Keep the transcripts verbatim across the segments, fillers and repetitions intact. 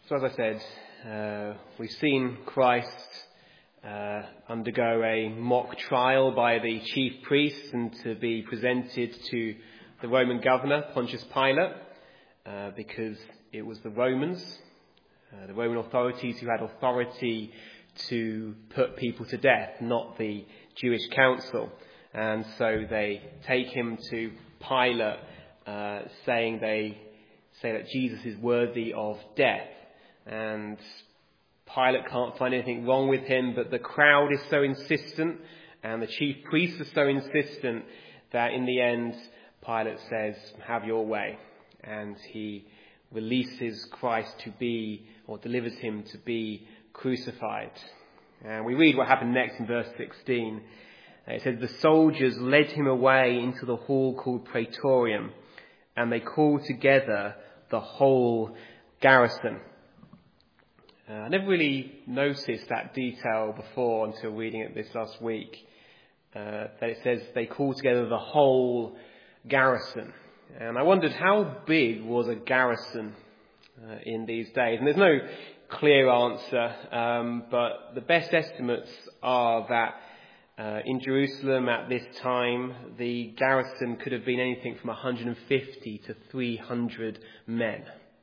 So as I said, uh, we've seen Christ uh, undergo a mock trial by the chief priests and to be presented to the Roman governor, Pontius Pilate, uh, because it was the Romans, uh, the Roman authorities who had authority to put people to death, not the Jewish council. And so they take him to Pilate, uh, saying they say that Jesus is worthy of death. And Pilate can't find anything wrong with him, but the crowd is so insistent and the chief priests are so insistent that in the end Pilate says, "Have your way," and he releases Christ to be, or delivers him to be crucified. And we read what happened next in verse sixteen. It says, "The soldiers led him away into the hall called Praetorium, and they called together the whole garrison." Uh, I never really noticed that detail before until reading it this last week. Uh, that it says they called together the whole garrison. And I wondered, how big was a garrison uh, in these days? And there's no clear answer, um, but the best estimates are that uh, in Jerusalem at this time, the garrison could have been anything from one hundred fifty to three hundred men.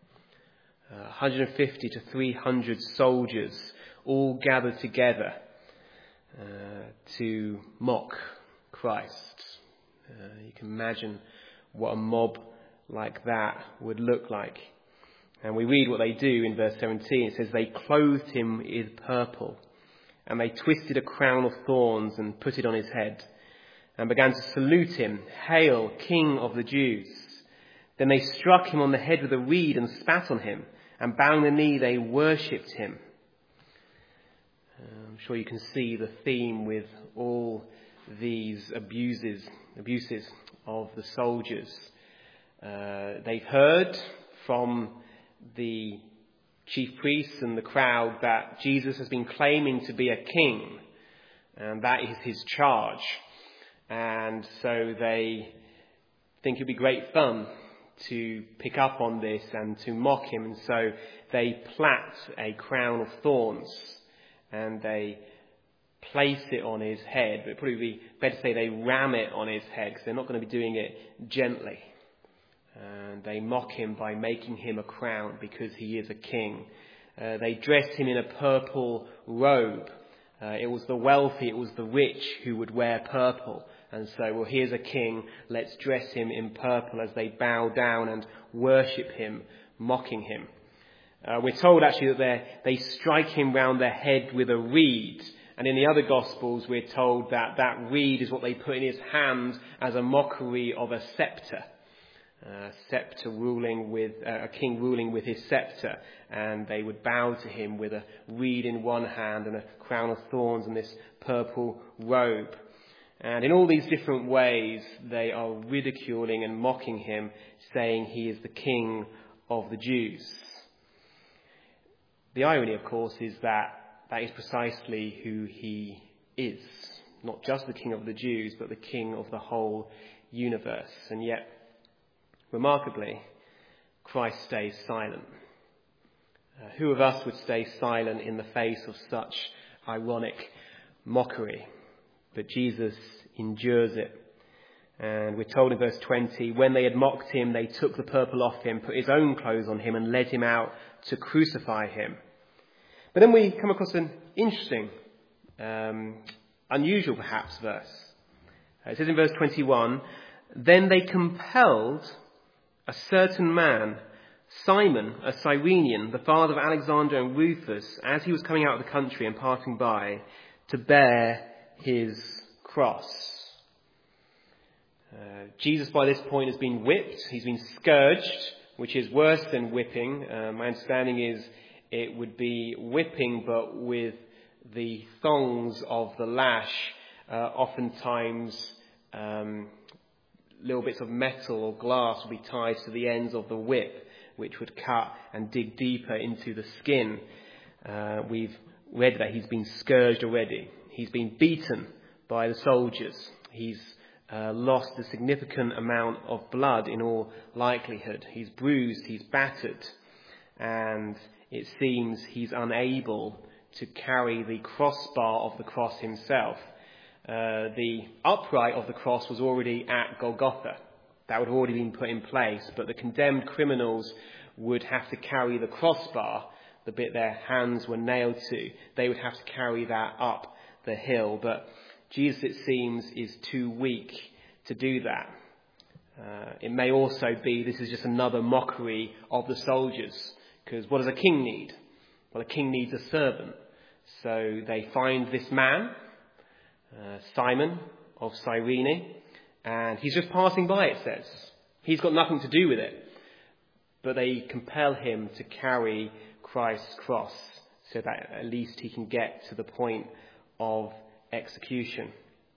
Uh, one hundred fifty to three hundred soldiers all gathered together uh, to mock Christ. Uh, you can imagine what a mob like that would look like. And we read what they do in verse seventeen. It says, "They clothed him in purple, and they twisted a crown of thorns and put it on his head, and began to salute him, 'Hail, King of the Jews!' Then they struck him on the head with a reed and spat on him, and bowing the knee they worshipped him." I'm sure you can see the theme with all these abuses, abuses of the soldiers. Uh, they've heard from the chief priests and the crowd that Jesus has been claiming to be a king, and that is his charge. And so they think it'd be great fun to pick up on this and to mock him. And so they plait a crown of thorns and they place it on his head. But it'd probably be better to say they ram it on his head, because they're not going to be doing it gently. And they mock him by making him a crown because he is a king. Uh, they dressed him in a purple robe. Uh, it was the wealthy, it was the rich who would wear purple. And so, well, here's a king, let's dress him in purple, as they bow down and worship him, mocking him. Uh, we're told actually that they strike him round the head with a reed. And in the other Gospels, we're told that that reed is what they put in his hand as a mockery of a scepter. A scepter ruling with, uh, a king ruling with his scepter. And they would bow to him with a reed in one hand and a crown of thorns and this purple robe. And in all these different ways, they are ridiculing and mocking him, saying he is the King of the Jews. The irony, of course, is that that is precisely who he is. Not just the King of the Jews, but the King of the whole universe. And yet, remarkably, Christ stays silent. Uh, who of us would stay silent in the face of such ironic mockery? But Jesus endures it. And we're told in verse twenty, "When they had mocked him, they took the purple off him, put his own clothes on him, and led him out to crucify him." But then we come across an interesting, um, unusual perhaps, verse. It says in verse twenty-one, "Then they compelled a certain man, Simon, a Cyrenian, the father of Alexander and Rufus, as he was coming out of the country and passing by, to bear his cross." Uh, Jesus by this point has been whipped. He's been scourged, which is worse than whipping. Uh, my understanding is it would be whipping, but with the thongs of the lash, uh, oftentimes um, little bits of metal or glass would be tied to the ends of the whip, which would cut and dig deeper into the skin. Uh, we've read that he's been scourged already. He's been beaten by the soldiers. He's uh, lost a significant amount of blood in all likelihood. He's bruised, he's battered. And it seems he's unable to carry the crossbar of the cross himself. Uh, the upright of the cross was already at Golgotha. That would have already been put in place, but the condemned criminals would have to carry the crossbar, the bit their hands were nailed to. They would have to carry that up the hill, but Jesus, it seems, is too weak to do that. Uh, it may also be this is just another mockery of the soldiers, because what does a king need? Well, a king needs a servant. So they find this man, uh, Simon of Cyrene, and he's just passing by, it says. He's got nothing to do with it. But they compel him to carry Christ's cross so that at least he can get to the point of execution.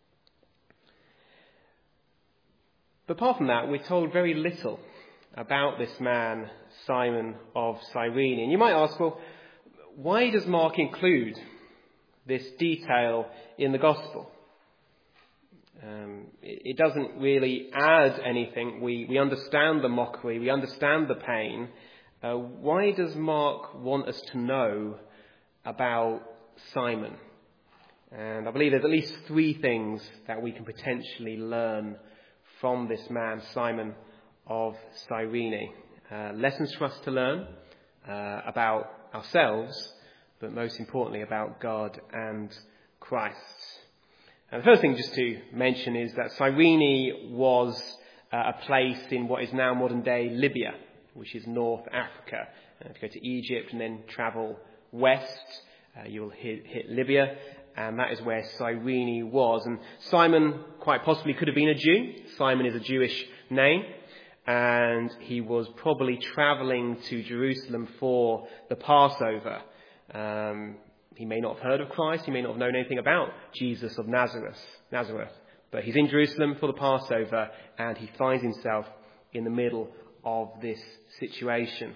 But apart from that, we're told very little about this man, Simon of Cyrene. And you might ask, well, why does Mark include this detail in the gospel? Um, it, it doesn't really add anything. We, we understand the mockery. We understand the pain. Uh, why does Mark want us to know about Simon? And I believe there's at least three things that we can potentially learn from this man, Simon of Cyrene. Uh, lessons for us to learn uh, about ourselves, but most importantly about God and Christ. And the first thing just to mention is that Cyrene was uh, a place in what is now modern day Libya, which is North Africa. Uh, if you go to Egypt and then travel west, uh, you'll hit, hit Libya, and that is where Cyrene was. And Simon quite possibly could have been a Jew. Simon is a Jewish name, and he was probably travelling to Jerusalem for the Passover. Um, he may not have heard of Christ. He may not have known anything about Jesus of Nazareth. Nazareth, but he's in Jerusalem for the Passover, and he finds himself in the middle of this situation.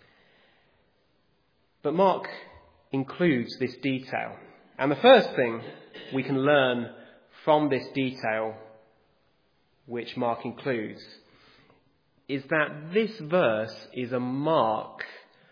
But Mark includes this detail. And the first thing we can learn from this detail, which Mark includes, is that this verse is a mark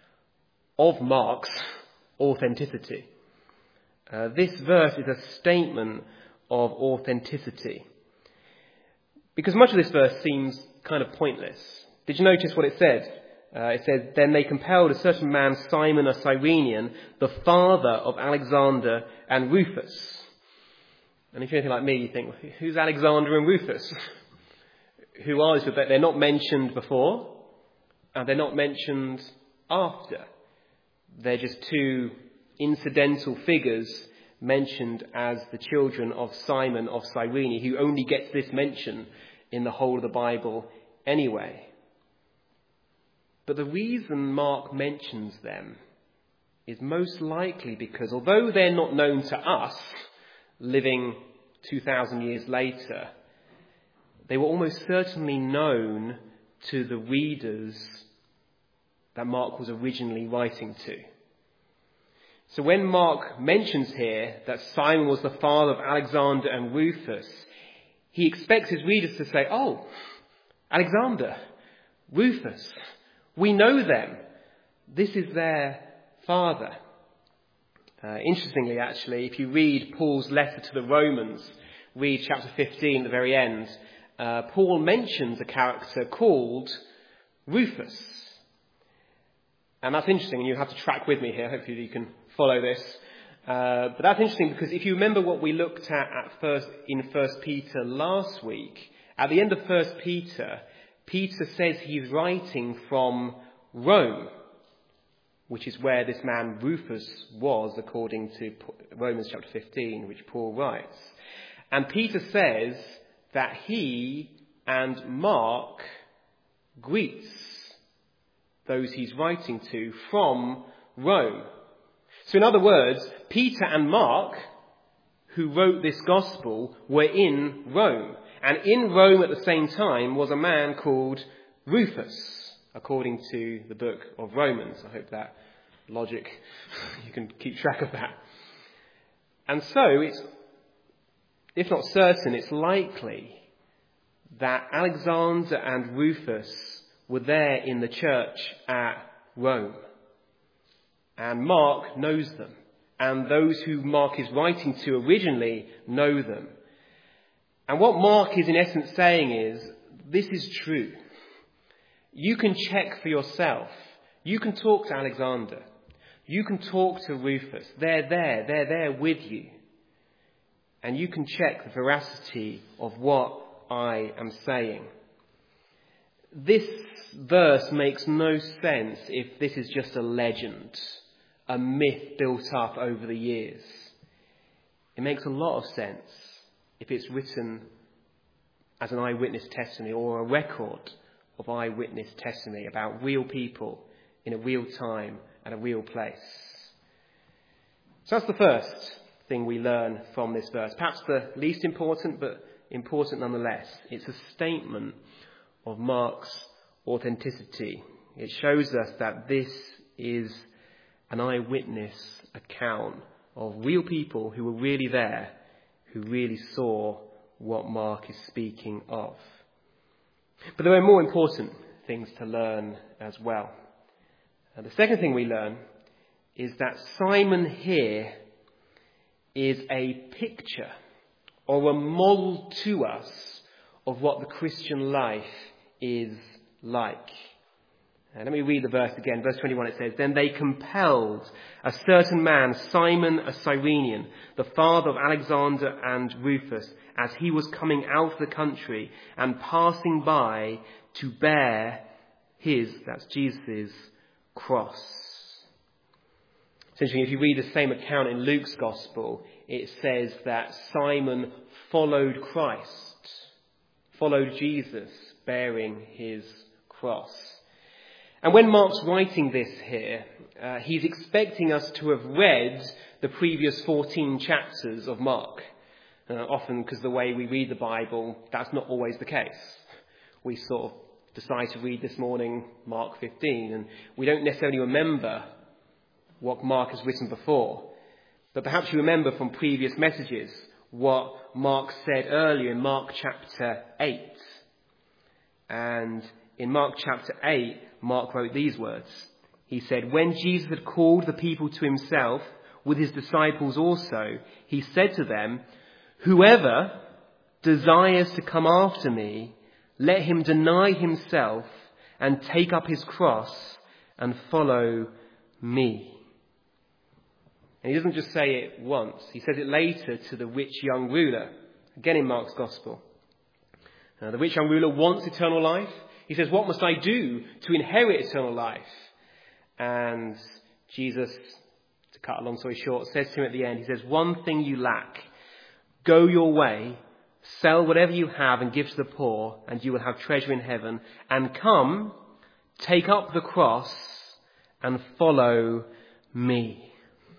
of Mark's authenticity. Uh, this verse is a statement of authenticity. Because much of this verse seems kind of pointless. Did you notice what it said? Uh, it said, then they compelled a certain man, Simon a Cyrenian, the father of Alexander and Rufus. And if you're anything like me, you think, who's Alexander and Rufus? Who are these? But they're not mentioned before, and they're not mentioned after. They're just two incidental figures mentioned as the children of Simon of Cyrene, who only gets this mention in the whole of the Bible anyway. But the reason Mark mentions them is most likely because although they're not known to us, living two thousand years later, they were almost certainly known to the readers that Mark was originally writing to. So when Mark mentions here that Simon was the father of Alexander and Rufus, he expects his readers to say, oh, Alexander, Rufus, we know them. This is their father. Uh, interestingly, actually, if you read Paul's letter to the Romans, read chapter fifteen at the very end, uh, Paul mentions a character called Rufus. And that's interesting, and you have to track with me here. Hopefully you can follow this. Uh, but that's interesting because if you remember what we looked at, at first in First Peter last week, at the end of First Peter, Peter says he's writing from Rome, which is where this man Rufus was, according to Romans chapter fifteen, which Paul writes. And Peter says that he and Mark greets those he's writing to from Rome. So in other words, Peter and Mark, who wrote this gospel, were in Rome. And in Rome at the same time was a man called Rufus, according to the book of Romans. I hope that logic, you can keep track of that. And so it's, if not certain, it's likely that Alexander and Rufus were there in the church at Rome. And Mark knows them. And those who Mark is writing to originally know them. And what Mark is in essence saying is, this is true. You can check for yourself. You can talk to Alexander. You can talk to Rufus. They're there. They're there with you. And you can check the veracity of what I am saying. This verse makes no sense if this is just a legend, a myth built up over the years. It makes a lot of sense if it's written as an eyewitness testimony or a record of eyewitness testimony about real people in a real time and a real place. So that's the first thing we learn from this verse. Perhaps the least important, but important nonetheless. It's a statement of Mark's authenticity. It shows us that this is an eyewitness account of real people who were really there, who really saw what Mark is speaking of. But there are more important things to learn as well. And the second thing we learn is that Simon here is a picture or a model to us of what the Christian life is like. And let me read the verse again. Verse twenty-one, it says, "Then they compelled a certain man, Simon a Cyrenian, the father of Alexander and Rufus, as he was coming out of the country and passing by, to bear his," that's Jesus' cross. Essentially, if you read the same account in Luke's Gospel, it says that Simon followed Christ, followed Jesus, bearing his cross. And when Mark's writing this here, uh, he's expecting us to have read the previous fourteen chapters of Mark. Uh, often, because the way we read the Bible, that's not always the case. We sort of decide to read this morning Mark fifteen, and we don't necessarily remember what Mark has written before. But perhaps you remember from previous messages what Mark said earlier in Mark chapter eight. And in Mark chapter eight, Mark wrote these words. He said, "When Jesus had called the people to himself with his disciples also, he said to them, 'Whoever desires to come after me, let him deny himself and take up his cross and follow me.'" And he doesn't just say it once. He says it later to the rich young ruler, again in Mark's Gospel. Now, the rich young ruler wants eternal life. He says, "What must I do to inherit eternal life?" And Jesus, to cut a long story short, says to him at the end, he says, "One thing you lack. Go your way, sell whatever you have and give to the poor, and you will have treasure in heaven. And come, take up the cross and follow me."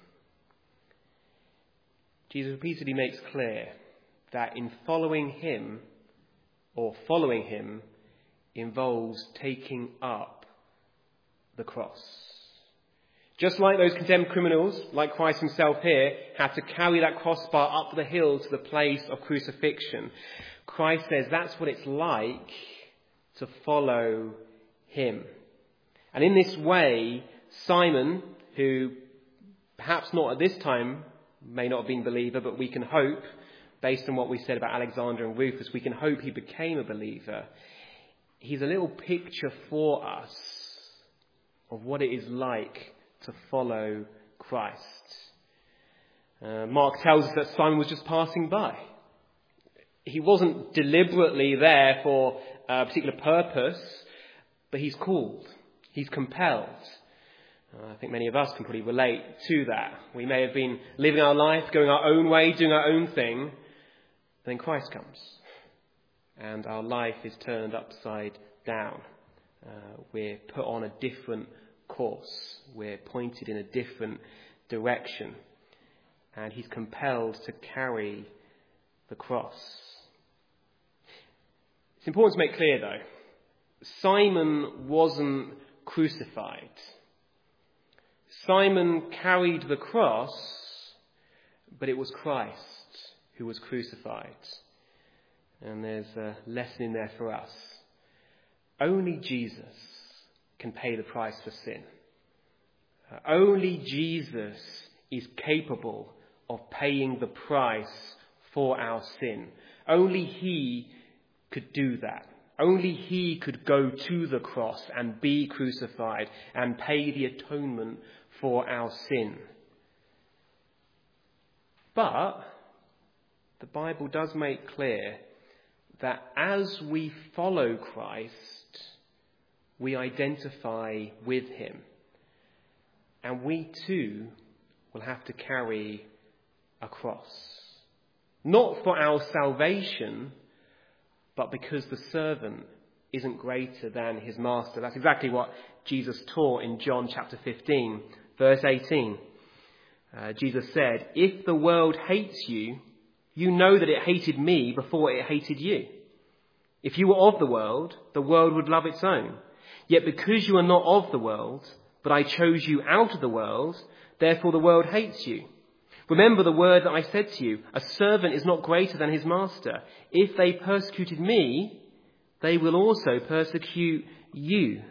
Jesus repeatedly makes clear that in following him, or following him, involves taking up the cross. Just like those condemned criminals, like Christ himself here, had to carry that crossbar up the hill to the place of crucifixion, Christ says that's what it's like to follow him. And in this way, Simon, who perhaps not at this time may not have been a believer, but we can hope, based on what we said about Alexander and Rufus, we can hope he became a believer. He's a little picture for us of what it is like to follow Christ. Uh, Mark tells us that Simon was just passing by. He wasn't deliberately there for a particular purpose, but he's called. He's compelled. Uh, I think many of us can probably relate to that. We may have been living our life, going our own way, doing our own thing. Then Christ comes. And our life is turned upside down. Uh, we're put on a different course. We're pointed in a different direction. And he's compelled to carry the cross. It's important to make clear, though, Simon wasn't crucified. Simon carried the cross, but it was Christ who was crucified. And there's a lesson in there for us. Only Jesus can pay the price for sin. Uh, Only Jesus is capable of paying the price for our sin. Only he could do that. Only he could go to the cross and be crucified and pay the atonement for our sin. But the Bible does make clear that as we follow Christ, we identify with him. And we too will have to carry a cross. Not for our salvation, but because the servant isn't greater than his master. That's exactly what Jesus taught in John chapter fifteen, verse eighteen. Uh, Jesus said, "If the world hates you, you know that it hated me before it hated you. If you were of the world, the world would love its own. Yet because you are not of the world, but I chose you out of the world, therefore the world hates you. Remember the word that I said to you, a servant is not greater than his master. If they persecuted me, they will also persecute you."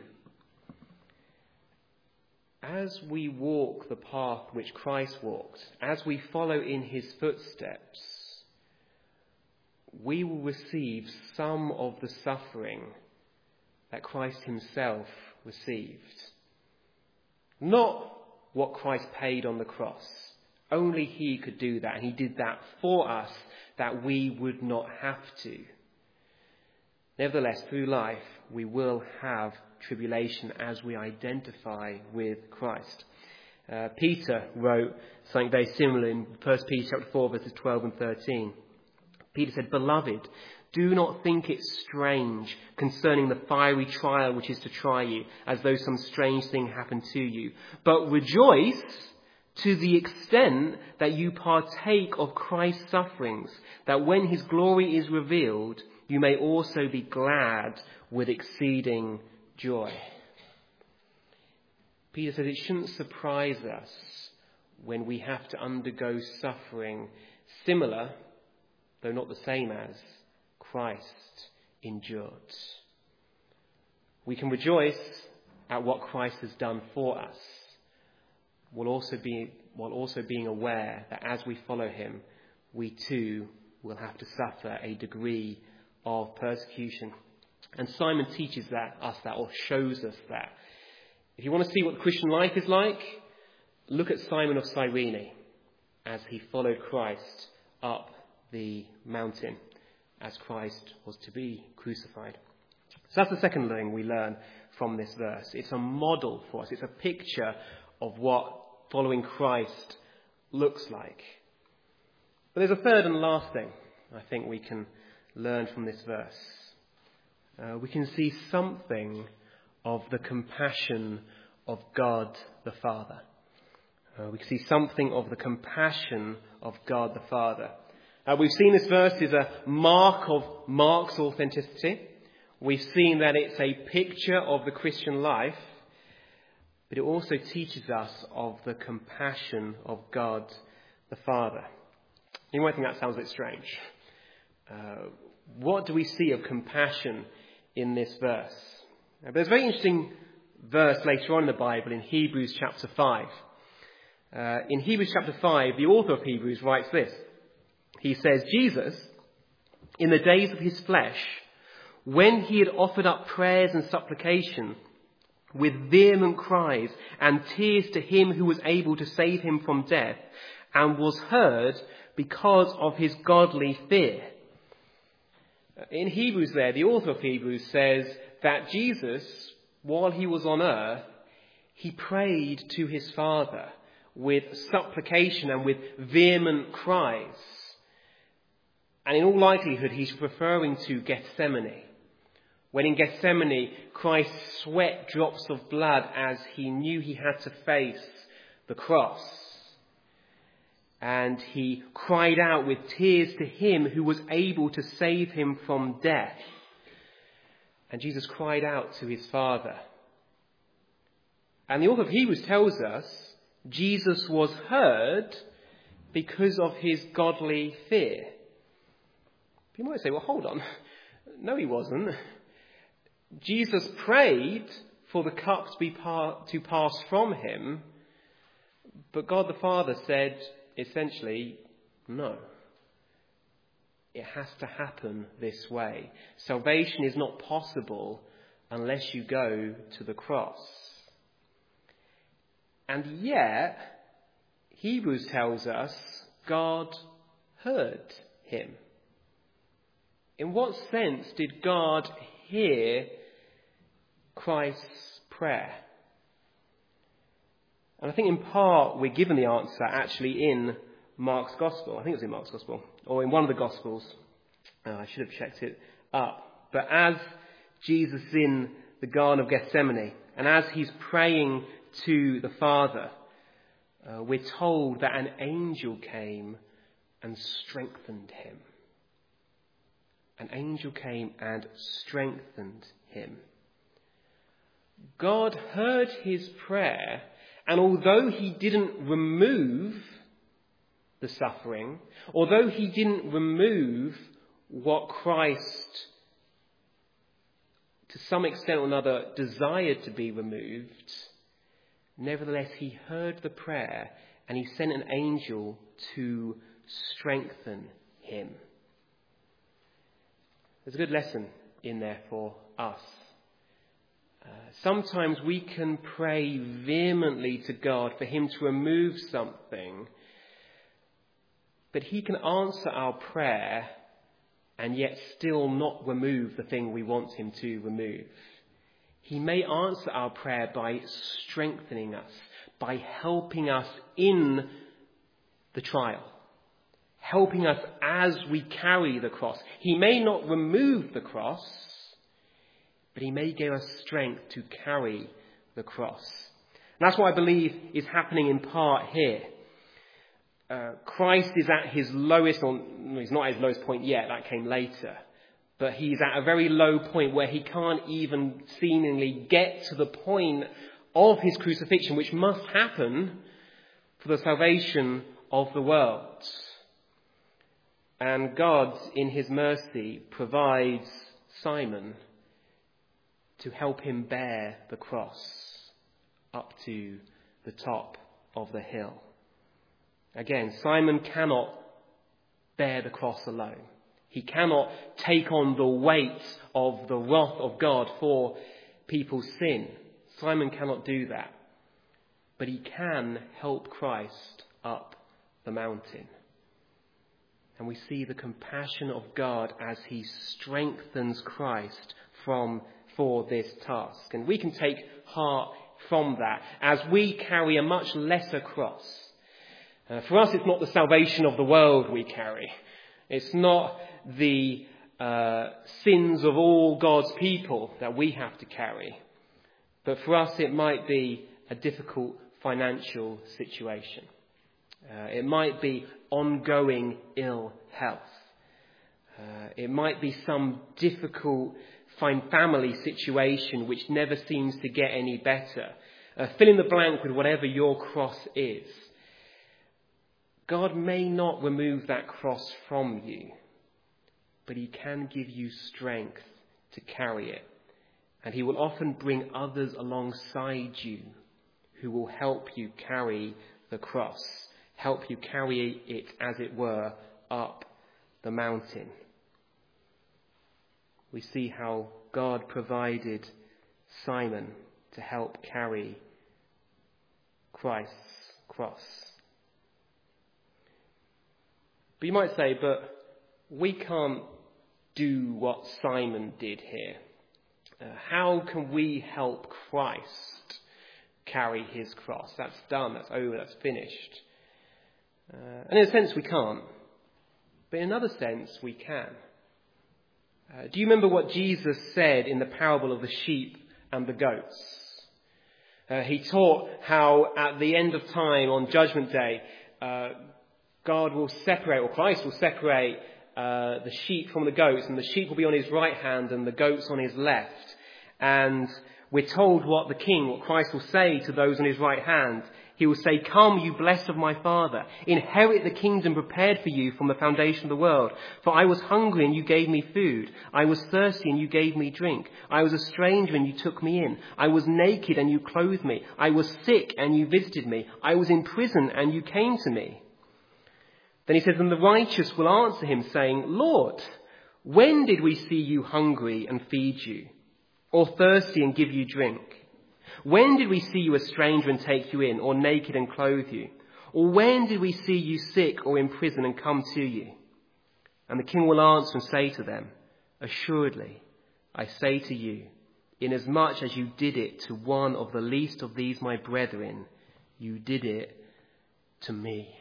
As we walk the path which Christ walked, as we follow in his footsteps, we will receive some of the suffering that Christ himself received. Not what Christ paid on the cross. Only he could do that, and he did that for us, that we would not have to. Nevertheless, through life, we will have tribulation as we identify with Christ. Uh, Peter wrote something very similar in First Peter chapter four, verses twelve and thirteen. Peter said, "Beloved, do not think it strange concerning the fiery trial which is to try you, as though some strange thing happened to you. But rejoice to the extent that you partake of Christ's sufferings, that when his glory is revealed, you may also be glad with exceeding joy." Peter says it shouldn't surprise us when we have to undergo suffering similar, though not the same as, Christ endured. We can rejoice at what Christ has done for us, while also being, while also being aware that as we follow him, we too will have to suffer a degree of persecution. And Simon teaches that us that, or shows us that. If you want to see what the Christian life is like, look at Simon of Cyrene as he followed Christ up the mountain as Christ was to be crucified. So that's the second thing we learn from this verse. It's a model for us. It's a picture of what following Christ looks like. But there's a third and last thing I think we can learn from this verse. Uh, we can see something of the compassion of God the Father. Uh, we can see something of the compassion of God the Father. Uh, we've seen this verse is a mark of Mark's authenticity. We've seen that it's a picture of the Christian life, but it also teaches us of the compassion of God the Father. You might think that sounds a bit strange. Uh, what do we see of compassion in this verse? Uh, there's a very interesting verse later on in the Bible in Hebrews chapter five. Uh, in Hebrews chapter five, the author of Hebrews writes this. He says, "Jesus, in the days of his flesh, when he had offered up prayers and supplication with vehement cries and tears to him who was able to save him from death, and was heard because of his godly fear." In Hebrews there, the author of Hebrews says that Jesus, while he was on earth, he prayed to his Father with supplication and with vehement cries. And in all likelihood, he's referring to Gethsemane. When in Gethsemane, Christ sweat drops of blood as he knew he had to face the cross. And he cried out with tears to him who was able to save him from death. And Jesus cried out to his Father. And the author of Hebrews tells us Jesus was heard because of his godly fear. You might say, well, hold on. No, he wasn't. Jesus prayed for the cup to be par- to pass from him But God the Father said, essentially, no. It has to happen this way. Salvation is not possible unless you go to the cross. And yet, Hebrews tells us God heard him. In what sense did God hear Christ's prayer? And I think in part we're given the answer actually in Mark's Gospel. I think it was in Mark's Gospel, or in one of the Gospels. Uh, I should have checked it up. But as Jesus is in the Garden of Gethsemane, and as he's praying to the Father, uh, we're told that an angel came and strengthened him. An angel came and strengthened him. God heard his prayer, and although he didn't remove the suffering, although he didn't remove what Christ, to some extent or another, desired to be removed, nevertheless he heard the prayer and he sent an angel to strengthen him. There's a good lesson in there for us. Uh, sometimes we can pray vehemently to God for him to remove something, but he can answer our prayer and yet still not remove the thing we want him to remove. He may answer our prayer by strengthening us, by helping us in the trial, helping us as we carry the cross. He may not remove the cross, but he may give us strength to carry the cross. And that's what I believe is happening in part here. Uh, Christ is at his lowest, or he's not at his lowest point yet, that came later. But he's at a very low point where he can't even seemingly get to the point of his crucifixion, which must happen for the salvation of the world. And God, in his mercy, provides Simon to help him bear the cross up to the top of the hill. Again, Simon cannot bear the cross alone. He cannot take on the weight of the wrath of God for people's sin. Simon cannot do that. But he can help Christ up the mountain. And we see the compassion of God as he strengthens Christ from for this task. And we can take heart from that as we carry a much lesser cross. Uh, for us, it's not the salvation of the world we carry. It's not the uh, sins of all God's people that we have to carry. But for us, it might be a difficult financial situation. Uh, it might be ongoing ill health. Uh, it might be some difficult family situation which never seems to get any better. Uh, fill in the blank with whatever your cross is. God may not remove that cross from you, but he can give you strength to carry it. And he will often bring others alongside you who will help you carry the cross, help you carry it, as it were, up the mountain. We see how God provided Simon to help carry Christ's cross. But you might say, but we can't do what Simon did here. Uh, how can we help Christ carry his cross? That's done, that's over, that's finished. Uh, and in a sense we can't. But in another sense we can. Uh, do you remember what Jesus said in the parable of the sheep and the goats? Uh, he taught how at the end of time, on Judgment Day, uh, God will separate, or Christ will separate uh, the sheep from the goats, and the sheep will be on his right hand and the goats on his left. And We're told what the king, what Christ will say to those on his right hand. He will say, "Come, you blessed of my Father, inherit the kingdom prepared for you from the foundation of the world. For I was hungry and you gave me food. I was thirsty and you gave me drink. I was a stranger and you took me in. I was naked and you clothed me. I was sick and you visited me. I was in prison and you came to me." Then he says, "And the righteous will answer him, saying, 'Lord, when did we see you hungry and feed you, or thirsty and give you drink? When did we see you a stranger and take you in, or naked and clothe you? Or when did we see you sick or in prison and come to you?' And the king will answer and say to them, 'Assuredly, I say to you, inasmuch as you did it to one of the least of these my brethren, you did it to me.'"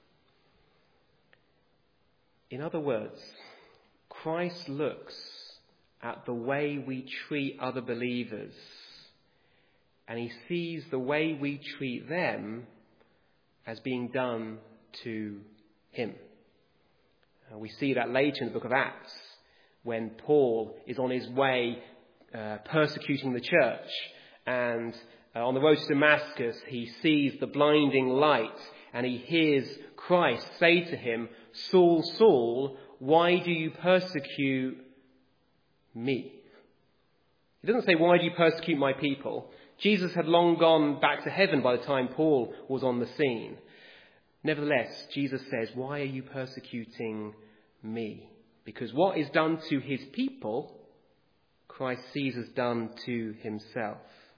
In other words, Christ looks at the way we treat other believers, and he sees the way we treat them as being done to him. Uh, we see that later in the book of Acts, when Paul is on his way uh, persecuting the church, and uh, on the road to Damascus he sees the blinding light, and he hears Christ say to him, "Saul, Saul, why do you persecute me?" He doesn't say, "Why do you persecute my people?" Jesus had long gone back to heaven by the time Paul was on the scene. Nevertheless, Jesus says, "Why are you persecuting me?" Because what is done to his people, Christ sees as done to himself.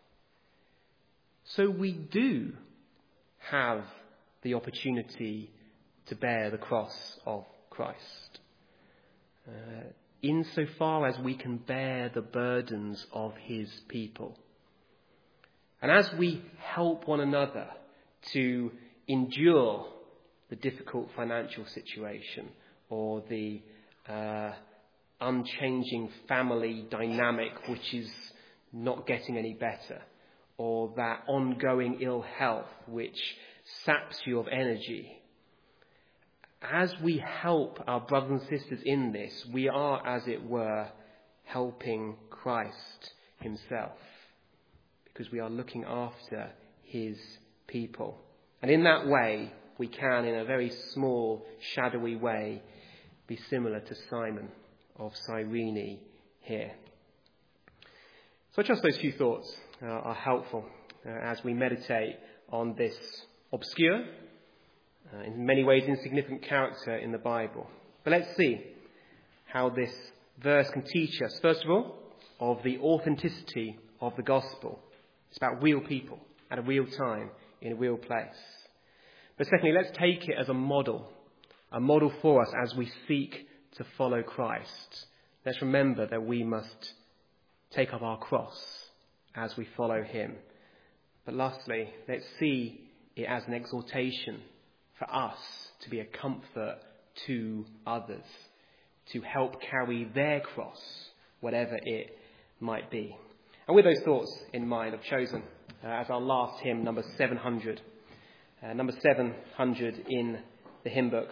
So we do have the opportunity to bear the cross of Christ, uh, insofar as we can bear the burdens of his people. And as we help one another to endure the difficult financial situation, or the uh, unchanging family dynamic which is not getting any better, or that ongoing ill health which saps you of energy, as we help our brothers and sisters in this, we are, as it were, helping Christ himself, because we are looking after his people. And in that way, we can, in a very small, shadowy way, be similar to Simon of Cyrene here. So I trust those few thoughts uh, are helpful uh, as we meditate on this obscure, uh, in many ways insignificant character in the Bible. But let's see how this verse can teach us, first of all, of the authenticity of the gospel. It's about real people at a real time in a real place. But secondly, let's take it as a model, a model for us as we seek to follow Christ. Let's remember that we must take up our cross as we follow him. But lastly, let's see it as an exhortation for us to be a comfort to others, to help carry their cross, whatever it might be. And with those thoughts in mind, I've chosen uh, as our last hymn, number seven hundred. Uh, number seven hundred in the hymn book.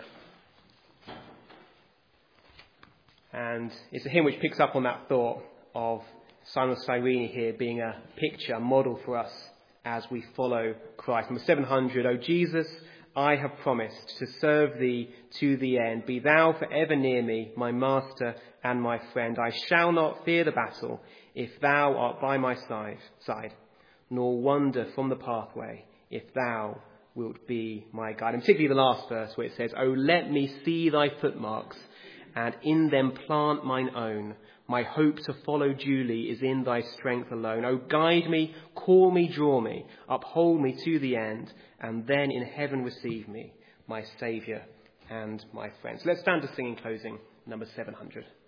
And it's a hymn which picks up on that thought of Simon of Cyrene here being a picture, a model for us as we follow Christ. Number seven hundred, "O Jesus, I have promised to serve thee to the end. Be thou forever near me, my master and my friend. I shall not fear the battle if thou art by my side, side, nor wander from the pathway if thou wilt be my guide." And particularly the last verse where it says, "O let me see thy footmarks, and in them plant mine own. My hope to follow duly is in thy strength alone. O guide me, call me, draw me, uphold me to the end, and then in heaven receive me, my Saviour and my friend." So let's stand to sing in closing, number seven hundred.